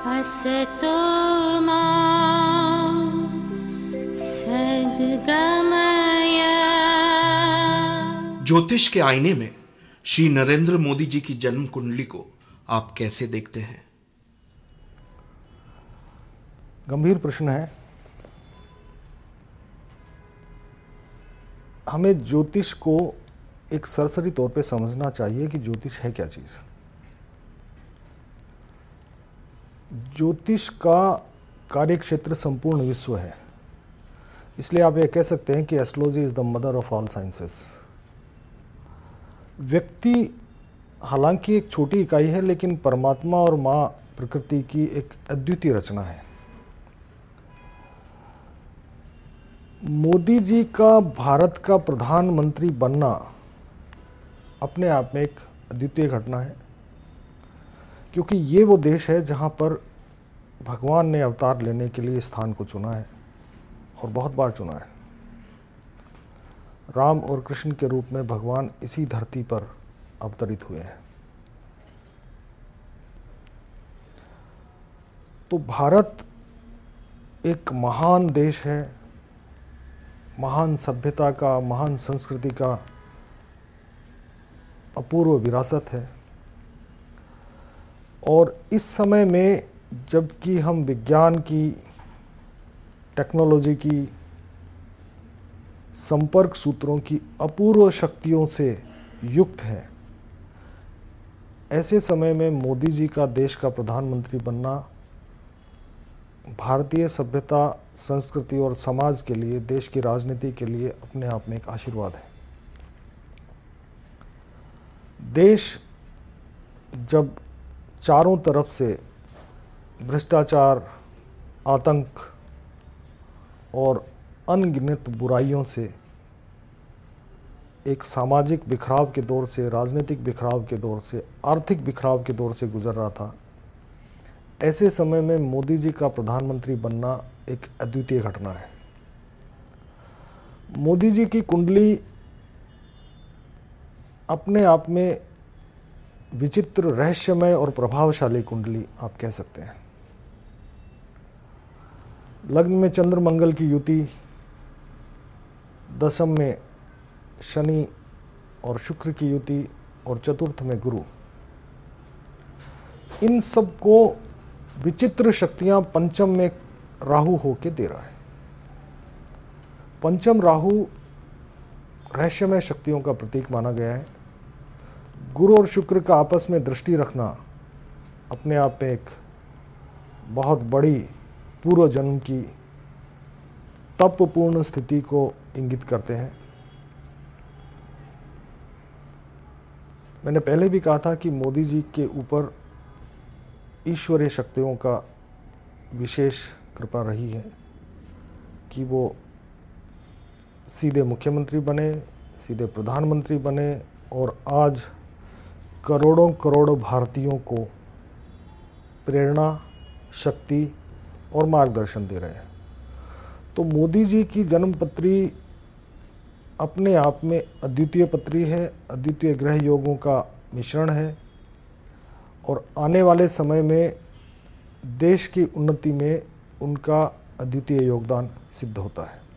असतो मा सद्गमय। ज्योतिष के आईने में श्री नरेंद्र मोदी जी की जन्म कुंडली को आप कैसे देखते हैं? गंभीर प्रश्न है। हमें ज्योतिष को एक सरसरी तौर पे समझना चाहिए कि ज्योतिष है क्या चीज़। ज्योतिष का कार्यक्षेत्र संपूर्ण विश्व है, इसलिए आप ये कह सकते हैं कि astrology is the mother of all sciences. व्यक्ति हालांकि एक छोटी इकाई है, लेकिन परमात्मा और माँ प्रकृति की एक अद्वितीय रचना है। मोदी जी का भारत का प्रधानमंत्री बनना अपने आप में एक अद्वितीय घटना है, क्योंकि ये वो देश है जहाँ पर भगवान ने अवतार लेने के लिए स्थान को चुना है और बहुत बार चुना है। राम और कृष्ण के रूप में भगवान इसी धरती पर अवतरित हुए हैं। तो भारत एक महान देश है, महान सभ्यता का, महान संस्कृति का अपूर्व विरासत है। और इस समय में जबकि हम विज्ञान की, टेक्नोलॉजी की, संपर्क सूत्रों की अपूर्व शक्तियों से युक्त हैं, ऐसे समय में मोदी जी का देश का प्रधानमंत्री बनना भारतीय सभ्यता, संस्कृति और समाज के लिए, देश की राजनीति के लिए अपने आप में एक आशीर्वाद है। देश जब चारों तरफ से भ्रष्टाचार, आतंक और अनगिनत बुराइयों से, एक सामाजिक बिखराव के दौर से, राजनीतिक बिखराव के दौर से, आर्थिक बिखराव के दौर से गुजर रहा था, ऐसे समय में मोदी जी का प्रधानमंत्री बनना एक अद्वितीय घटना है। मोदी जी की कुंडली अपने आप में विचित्र, रहस्यमय और प्रभावशाली कुंडली आप कह सकते हैं। लग्न में चंद्र मंगल की युति, दशम में शनि और शुक्र की युति और चतुर्थ में गुरु, इन सब को विचित्र शक्तियां पंचम में राहु होके दे रहा है। पंचम राहु रहस्यमय शक्तियों का प्रतीक माना गया है। गुरु और शुक्र का आपस में दृष्टि रखना अपने आप में एक बहुत बड़ी पूर्व जन्म की तपपूर्ण स्थिति को इंगित करते हैं। मैंने पहले भी कहा था कि मोदी जी के ऊपर ईश्वरीय शक्तियों का विशेष कृपा रही है कि वो सीधे मुख्यमंत्री बने, सीधे प्रधानमंत्री बने और आज करोड़ों करोड़ भारतीयों को प्रेरणा, शक्ति और मार्गदर्शन दे रहे हैं। तो मोदी जी की जन्मपत्री अपने आप में अद्वितीय पत्री है, अद्वितीय ग्रह योगों का मिश्रण है और आने वाले समय में देश की उन्नति में उनका अद्वितीय योगदान सिद्ध होता है।